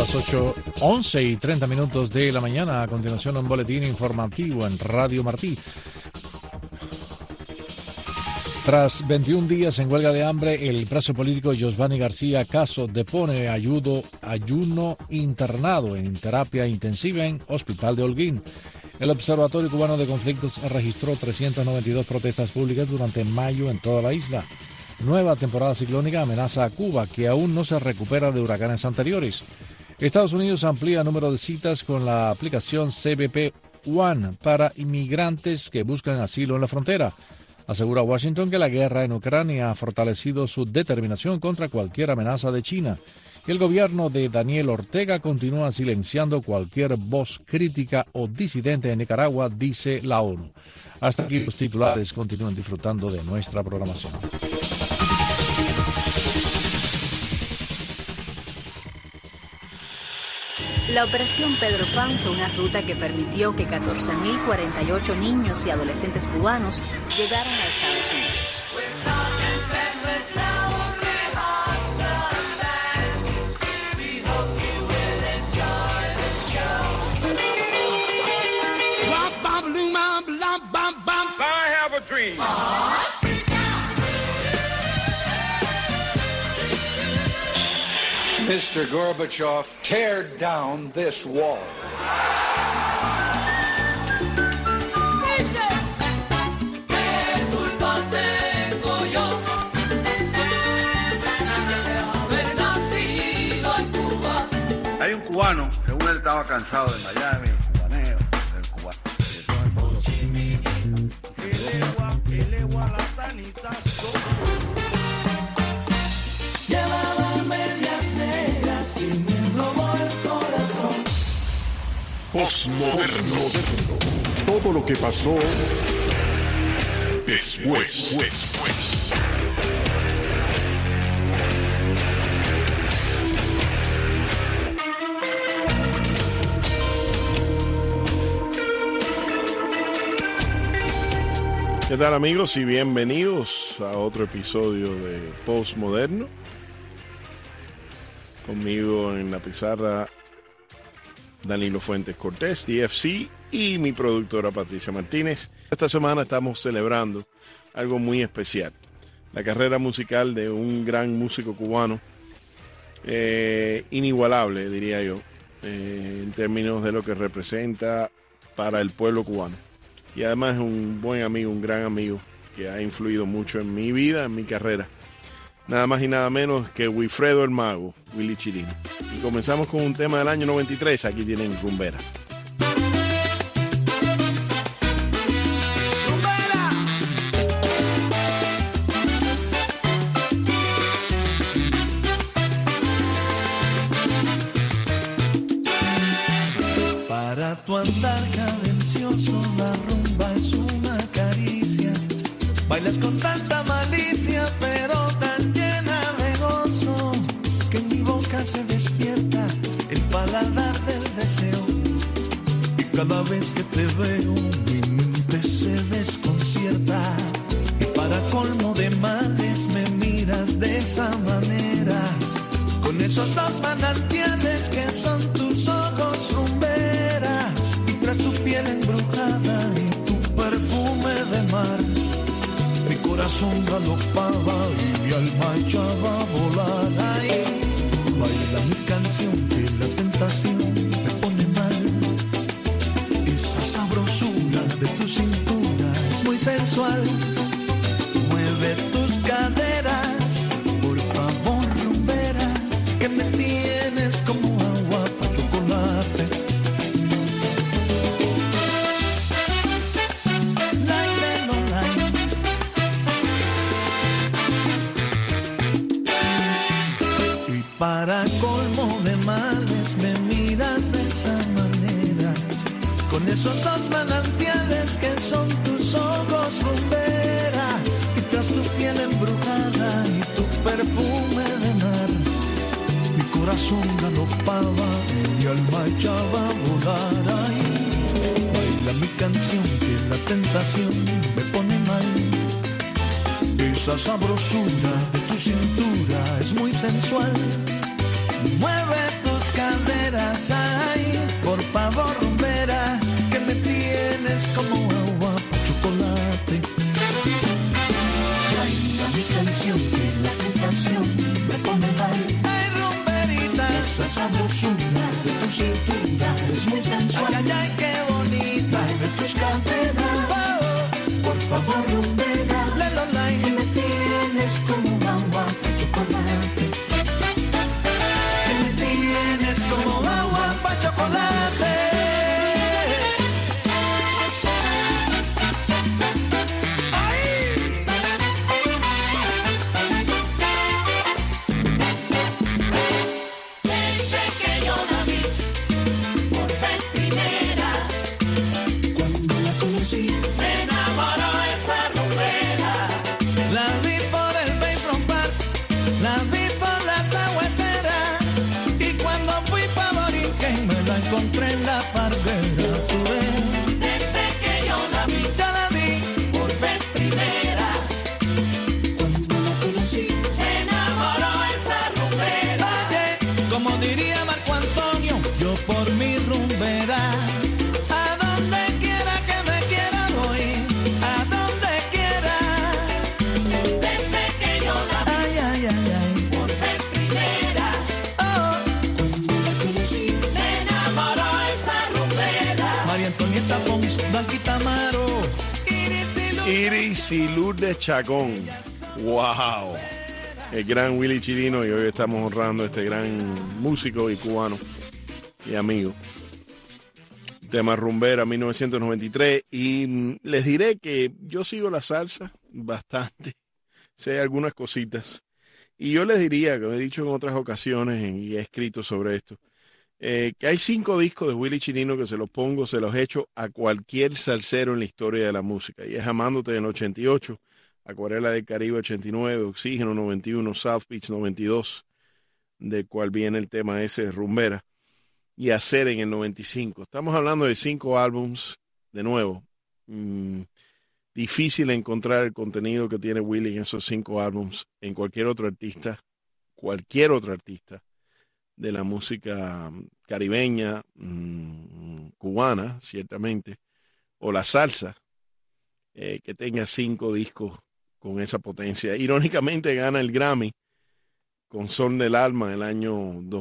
las 11:30 de la mañana. A continuación, un boletín informativo en Radio Martí. Tras 21 días en huelga de hambre, el preso político Josvany García Caso depone ayuno internado en terapia intensiva en Hospital de Holguín. El Observatorio Cubano de Conflictos registró 392 protestas públicas durante mayo en toda la isla. Nueva temporada ciclónica amenaza a Cuba, que aún no se recupera de huracanes anteriores. Estados Unidos amplía el número de citas con la aplicación CBP One para inmigrantes que buscan asilo en la frontera. Asegura Washington que la guerra en Ucrania ha fortalecido su determinación contra cualquier amenaza de China. El gobierno de Daniel Ortega continúa silenciando cualquier voz crítica o disidente en Nicaragua, dice la ONU. Hasta aquí los titulares. Continúen disfrutando de nuestra programación. La Operación Pedro Pan fue una ruta que permitió que 14.048 niños y adolescentes cubanos llegaran a Estados Unidos. Mr. Gorbachev, tear down this wall. Hay un cubano, según él estaba cansado de Miami, el cubaneo, del cubano. Postmoderno. Todo lo que pasó después. ¿Qué tal, amigos? Y bienvenidos a otro episodio de Postmoderno. Conmigo en la pizarra Danilo Fuentes Cortés, DFC, y mi productora Patricia Martínez. Esta semana estamos celebrando algo muy especial, la carrera musical de un gran músico cubano, inigualable, diría yo, en términos de lo que representa para el pueblo cubano. Y además es un buen amigo, un gran amigo, que ha influido mucho en mi vida, en mi carrera. Nada más y nada menos que Wilfredo el Mago, Willy Chirino. Y comenzamos con un tema del año 93. Aquí tienen Rumbera. Para tu andar cadencioso, la rumba es una caricia. Bailas con tanta malicia, pero tan llena de gozo, que en mi boca se despierta el paladar del deseo. Y cada vez que te veo, mi mente se desconcierta. Y para colmo de males me miras de esa manera, con esos dos manantiales que son tus ojos, rumbera, y tras tu piel embrujada y tu perfume de mar, mi corazón galopaba y mi alma echaba a volar. Ay, baila mi canción que la tentación me pone mal. Esa sabrosura de tu cintura es muy sensual. Mueve tus caderas, por favor, rumbera, que me tienes como agua para chocolate. Para colmo de males me miras de esa manera, con esos dos manantiales que son tus ojos, rumbera, y tras tu piel embrujada y tu perfume de mar, mi corazón galopaba y mi alma echaba a volar. Ay, baila mi canción que la tentación me pone mal. Esa sabrosura de tu cintura es muy sensual. Mueve tus caderas, estás ahí, por favor, rumbera, que me tienes como agua pa' chocolate. Ay, la mi canción, que la tentación me pone mal. Ay, rumberita, esa sabrosura de tu cintura es muy sensual. Ay, ay, qué bonita, de tus caderas. Oh, por favor, rumbera, que me tienes como agua pa' chocolate. Que me tienes como agua pa' chocolate. Encontré en la parguera, tú ves. Desde que yo la vi por vez primera. Cuando la conocí, me enamoró esa rumbera. Oye, como diría Marco Antonio, yo por mi rumbera. A donde quiera que me quiera voy, a donde quiera. Desde que yo la vi, ay, ay, ay, ay, por vez primera. Oh, cuando la conocí, María Antonieta Pons, Blanquita Amaro, Iris y Lourdes Chacón. ¡Wow! El gran Willy Chirino, y hoy estamos honrando a este gran músico y cubano y amigo. Tema Rumbera 1993. Y les diré que yo sigo la salsa bastante. Sé algunas cositas. Y yo les diría, que he dicho en otras ocasiones y he escrito sobre esto, que hay 5 discos de Willy Chirino que se los pongo, se los echo a cualquier salsero en la historia de la música. Y es Amándote en el 88, Acuarela del Caribe 89, Oxígeno 91, South Beach 92, del cual viene el tema ese de Rumbera, y Hacer en el 95. Estamos hablando de 5 álbums, de nuevo. Difícil encontrar el contenido que tiene Willy en esos 5 álbums en cualquier otro artista de la música caribeña, cubana, ciertamente, o la salsa, que tenga 5 discos con esa potencia. Irónicamente gana el Grammy con Son del Alma en el año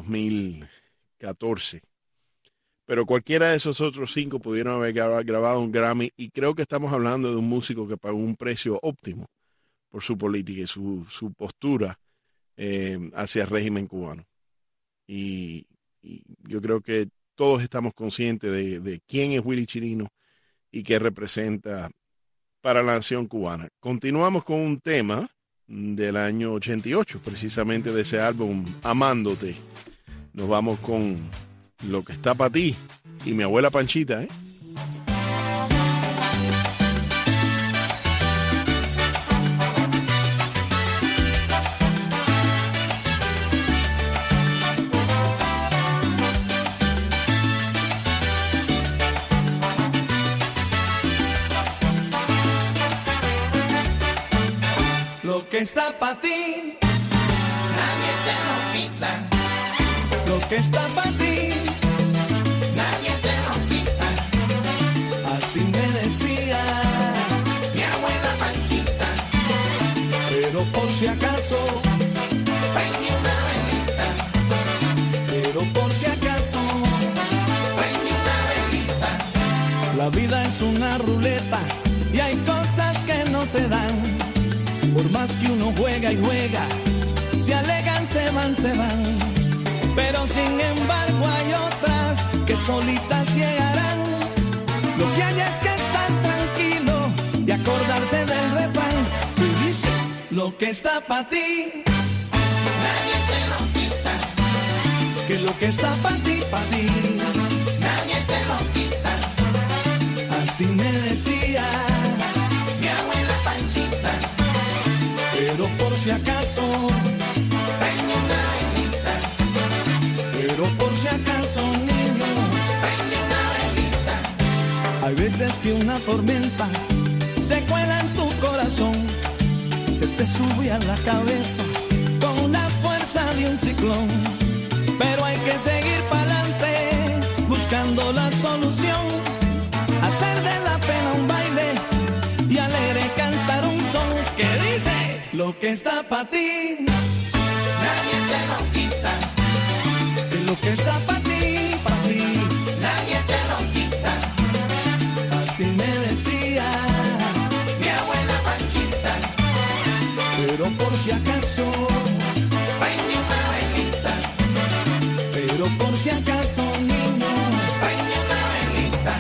2014. Pero cualquiera de esos otros 5 pudieron haber grabado un Grammy, y creo que estamos hablando de un músico que pagó un precio óptimo por su política y su postura hacia el régimen cubano. Y yo creo que todos estamos conscientes de quién es Willy Chirino y qué representa para la nación cubana. Continuamos con un tema del año 88, precisamente de ese álbum Amándote. Nos vamos con Lo que está para ti y Mi abuela Panchita, ¿eh? Lo que está para ti, nadie te lo quita. Lo que está para ti, nadie te lo quita. Así me decía mi abuela Panchita. Pero por si acaso, prende una velita. Pero por si acaso, prende una velita. La vida es una ruleta y hay cosas que no se dan. Por más que uno juega y juega, se alegan, se van. Pero sin embargo hay otras que solitas llegarán. Lo que hay es que estar tranquilo y acordarse del refrán que dice: lo que está para ti, nadie te lo quita. Que lo que está para ti, nadie te lo quita. Así me decía mi abuela Panchita. Pero por si acaso, prende una velita. Pero por si acaso, niño, prende una velita. Hay veces que una tormenta se cuela en tu corazón, se te sube a la cabeza con la fuerza de un ciclón. Pero hay que seguir para adelante solución, hacer de la pena un baile y alegre cantar un son que dice: lo que está para ti, nadie te lo quita. Lo que está para ti, nadie te lo quita. Así me decía mi abuela Panchita. Pero por si acaso, prende una velita. Pero por si acaso, niño, prende una velita.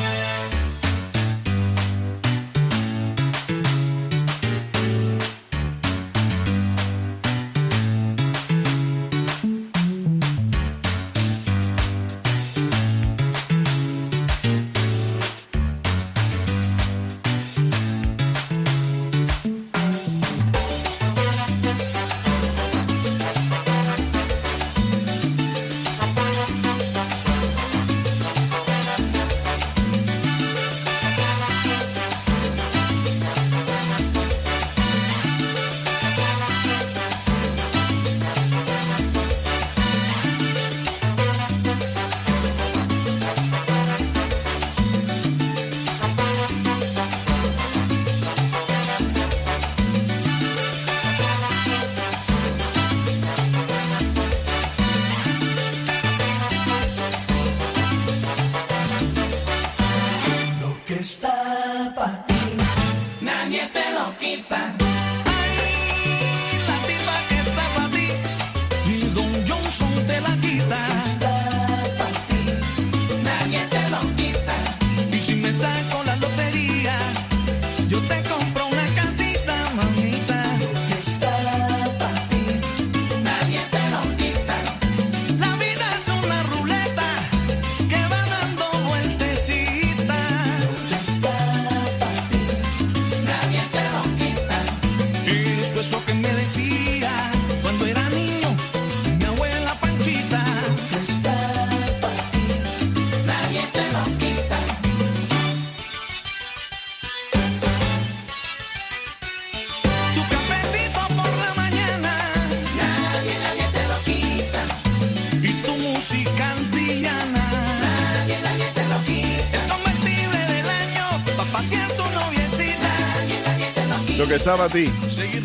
Lo que estaba a ti.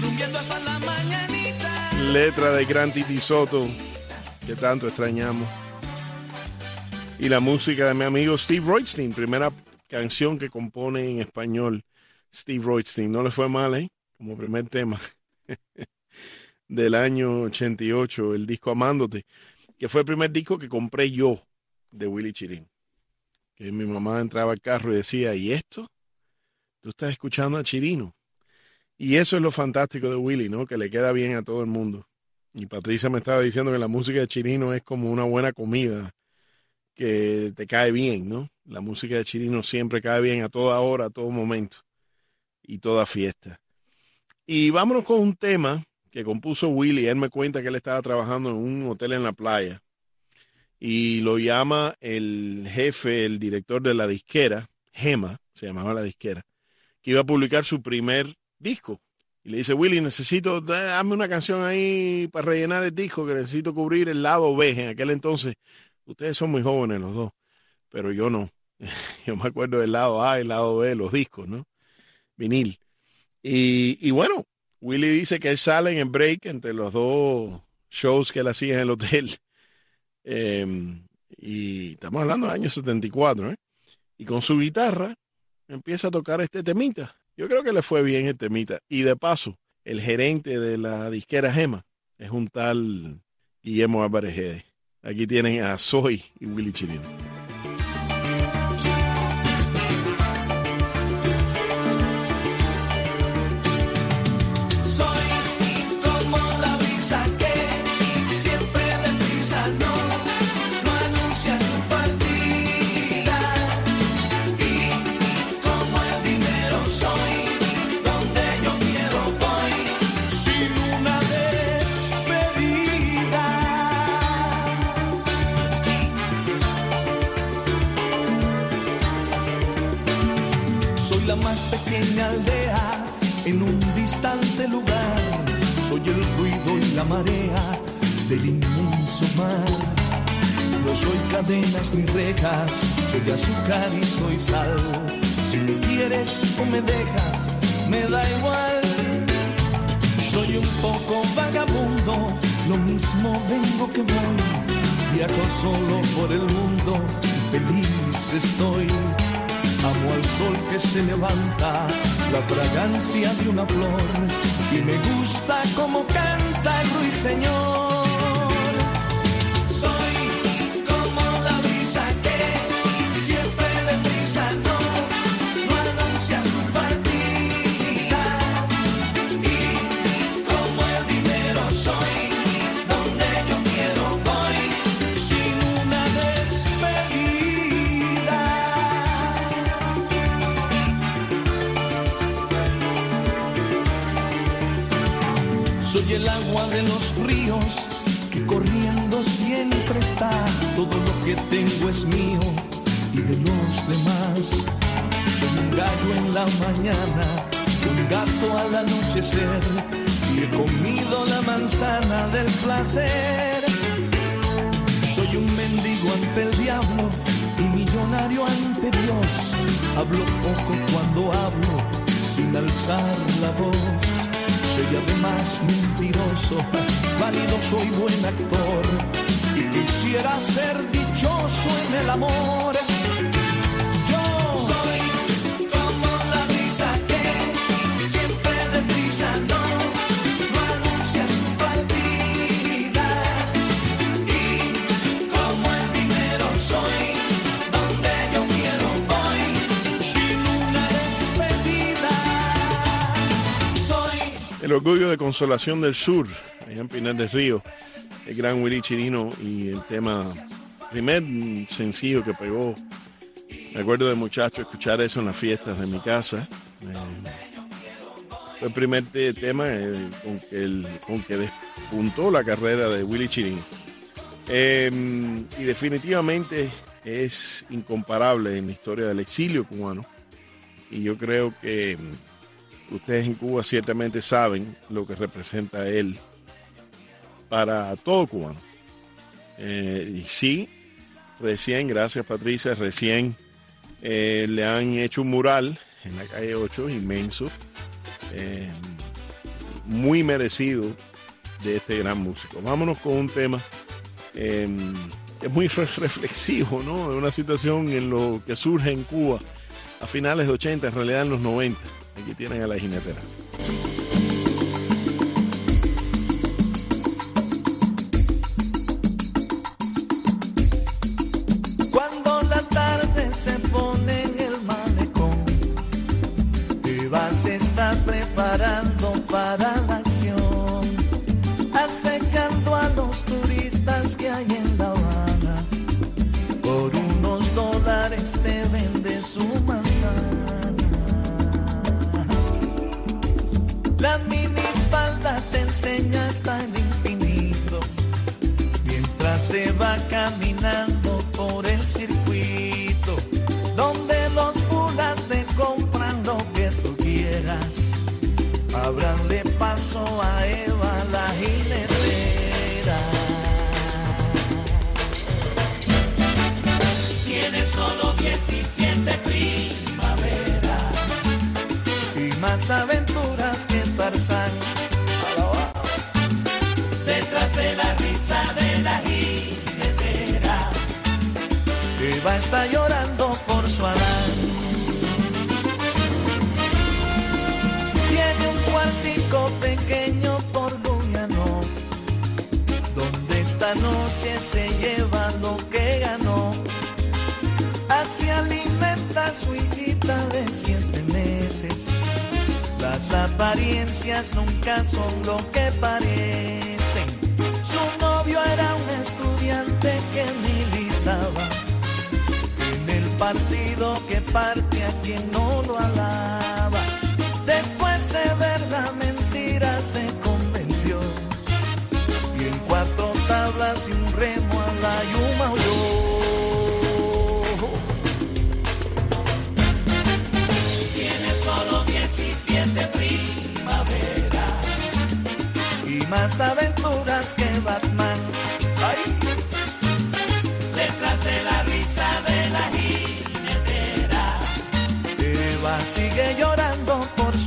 Letra de Gran Titi Soto, que tanto extrañamos. Y la música de mi amigo Steve Rothstein, primera canción que compone en español Steve Rothstein. No le fue mal, ¿eh? Como primer tema del año 88, el disco Amándote, que fue el primer disco que compré yo de Willy Chirino. Que mi mamá entraba al carro y decía: ¿y esto? ¿Tú estás escuchando a Chirino? Y eso es lo fantástico de Willy, ¿no? Que le queda bien a todo el mundo. Y Patricia me estaba diciendo que la música de Chirino es como una buena comida, que te cae bien, ¿no? La música de Chirino siempre cae bien a toda hora, a todo momento y toda fiesta. Y vámonos con un tema que compuso Willy. Él me cuenta que él estaba trabajando en un hotel en la playa y lo llama el jefe, el director de la disquera, Gema, se llamaba la disquera, que iba a publicar su primer disco. Y le dice: Willy, necesito, dame una canción ahí para rellenar el disco, que necesito cubrir el lado B. En aquel entonces, ustedes son muy jóvenes los dos, pero yo no. Yo me acuerdo del lado A y el lado B, los discos, ¿no? Vinil. Y bueno, Willy dice que él sale en el break entre los dos shows que él hacía en el hotel. Y estamos hablando del año 74, ¿eh? Y con su guitarra empieza a tocar este temita. Yo creo que le fue bien el temita. Y de paso, el gerente de la disquera Gema es un tal Guillermo Álvarez Gede. Aquí tienen a Soy y Willy Chirino. La más pequeña aldea en un distante lugar. Soy el ruido y la marea del inmenso mar. No soy cadenas ni rejas, soy azúcar y soy sal. Si me quieres o me dejas, me da igual. Soy un poco vagabundo, lo mismo vengo que voy. Viajo solo por el mundo, feliz estoy. Amo al sol que se levanta, la fragancia de una flor. Y me gusta como canta el ruiseñor. Soy como la brisa que siempre deprisa no anuncia su partida. Y como el dinero soy, donde yo quiero voy, sin una despedida. Soy el agua de los ríos que corriendo siempre está. Todo lo que tengo es mío y de los demás. Soy un gallo en la mañana, un gato al anochecer, y he comido la manzana del placer. Soy un mendigo ante el diablo y millonario ante Dios. Hablo poco cuando hablo, sin alzar la voz. Soy además mentiroso, válido, soy buen actor y quisiera ser dichoso en el amor. Yo soy como la brisa que siempre deprisa no anuncia su partida. Y como el dinero soy, donde yo quiero voy, sin una despedida. Soy El orgullo de Consolación del Sur, allá en Pinar del Río, el gran Willy Chirino, y el tema, primer sencillo que pegó. Me acuerdo de muchacho escuchar eso en las fiestas de mi casa. Fue el primer tema con que despuntó la carrera de Willy Chirino. Y definitivamente es incomparable en la historia del exilio cubano. Y yo creo que ustedes en Cuba ciertamente saben lo que representa él para todo cubano. Y sí, recién, gracias Patricia, recién le han hecho un mural en la calle 8, inmenso, muy merecido de este gran músico. Vámonos con un tema es muy reflexivo, ¿no? Es una situación en lo que surge en Cuba a finales de 80, en realidad en los 90. Aquí tienen a La Jinetera. Cuando la tarde se pone en el malecón, te vas a estar preparando para la acción, acechando a los turistas que hay en La Habana. Por unos dólares te vende su manzana. La minifalda te enseña hasta el infinito, mientras se va caminando por el circuito, donde los fulas te compran lo que tú quieras. Ábranle paso a Eva la jinetera. Tiene solo 17 primaveras y más aventuras que Tarzán. Detrás de la risa de la jinetera, Eva está llorando por su Adán. Tiene un cuartico pequeño por Guyano, donde esta noche se lleva lo que ganó. Así alimenta a su hijita de 7 meses. Las apariencias nunca son lo que parecen. Su novio era un estudiante que militaba en el partido que parte a quien no lo alaba. Después de ver la mentira se convenció y en 4 tablas y un remo a la yuma huyó. Solo 17 primaveras y más aventuras que Batman. ¡Ay!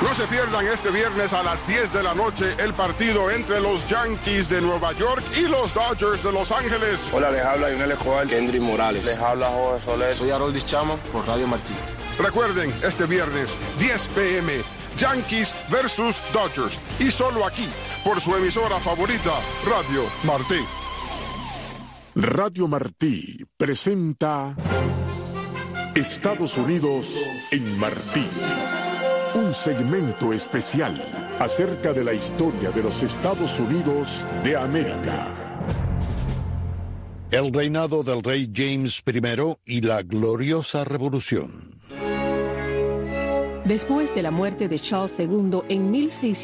No se pierdan este viernes a las 10 de la noche el partido entre los Yankees de Nueva York y los Dodgers de Los Ángeles. Hola, les habla Yunel Escobar, Kendry Morales. Les habla Jorge Soler. Soy Haroldis Chama por Radio Martí. Recuerden, este viernes, 10 p.m., Yankees versus Dodgers. Y solo aquí, por su emisora favorita, Radio Martí. Radio Martí presenta Estados Unidos en Martí. Un segmento especial acerca de la historia de los Estados Unidos de América. El reinado del rey James I y la gloriosa revolución. Después de la muerte de Charles II en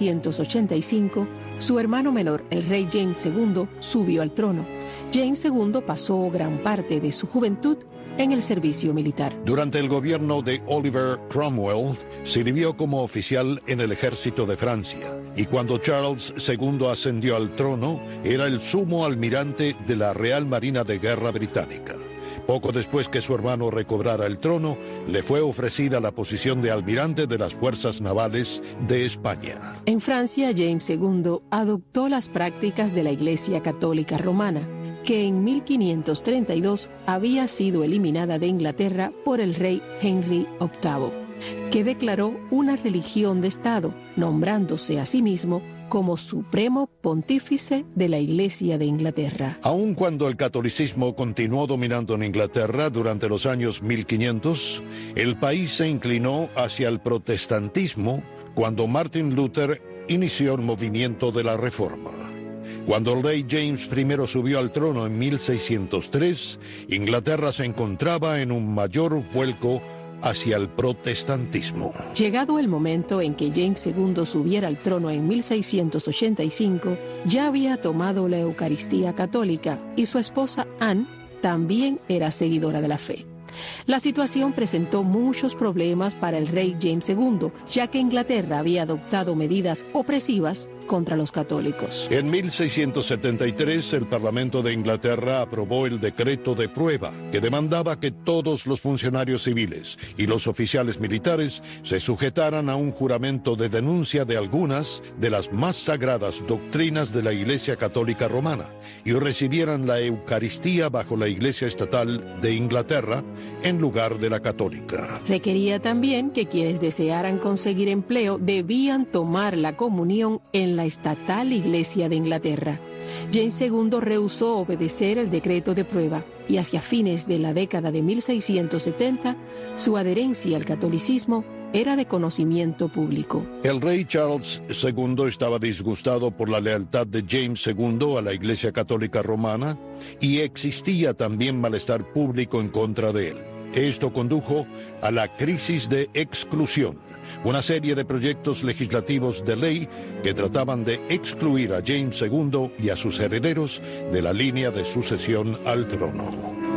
1685, su hermano menor, el rey James II, subió al trono. James II pasó gran parte de su juventud en el servicio militar. Durante el gobierno de Oliver Cromwell, sirvió como oficial en el ejército de Francia, y cuando Charles II ascendió al trono, era el sumo almirante de la Real Marina de Guerra británica. Poco después que su hermano recobrara el trono, le fue ofrecida la posición de almirante de las Fuerzas Navales de España. En Francia, James II adoptó las prácticas de la Iglesia Católica Romana, que en 1532 había sido eliminada de Inglaterra por el rey Henry VIII, que declaró una religión de Estado, nombrándose a sí mismo como Supremo Pontífice de la Iglesia de Inglaterra. Aun cuando el catolicismo continuó dominando en Inglaterra durante los años 1500, el país se inclinó hacia el protestantismo cuando Martin Luther inició el movimiento de la Reforma. Cuando el rey James I subió al trono en 1603, Inglaterra se encontraba en un mayor vuelco hacia el protestantismo. Llegado el momento en que James II subiera al trono en 1685, ya había tomado la Eucaristía católica y su esposa Anne también era seguidora de la fe. La situación presentó muchos problemas para el rey James II, ya que Inglaterra había adoptado medidas opresivas contra los católicos. En 1673, el Parlamento de Inglaterra aprobó el decreto de prueba que demandaba que todos los funcionarios civiles y los oficiales militares se sujetaran a un juramento de denuncia de algunas de las más sagradas doctrinas de la Iglesia Católica Romana y recibieran la Eucaristía bajo la Iglesia Estatal de Inglaterra en lugar de la católica. Requería también que quienes desearan conseguir empleo debían tomar la comunión en la estatal Iglesia de Inglaterra. James II rehusó obedecer el decreto de prueba y hacia fines de la década de 1670, su adherencia al catolicismo era de conocimiento público. El rey Charles II estaba disgustado por la lealtad de James II a la Iglesia Católica Romana y existía también malestar público en contra de él. Esto condujo a la crisis de exclusión, una serie de proyectos legislativos de ley que trataban de excluir a James II y a sus herederos de la línea de sucesión al trono.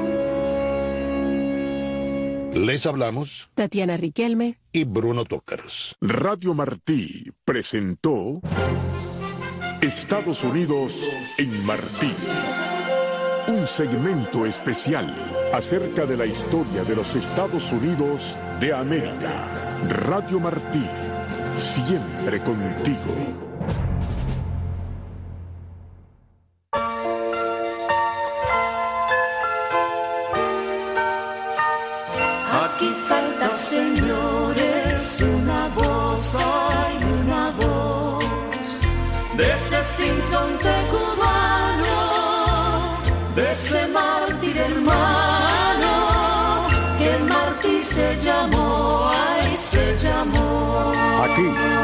Les hablamos Tatiana Riquelme y Bruno Tokers. Radio Martí presentó Estados Unidos en Martí. Un segmento especial acerca de la historia de los Estados Unidos de América. Radio Martí, siempre contigo. Aquí falta, señores, una voz, hay una voz de ese sinsonte cubano, de ese mártir hermano, que Martí se llamó, ay, se llamó. Aquí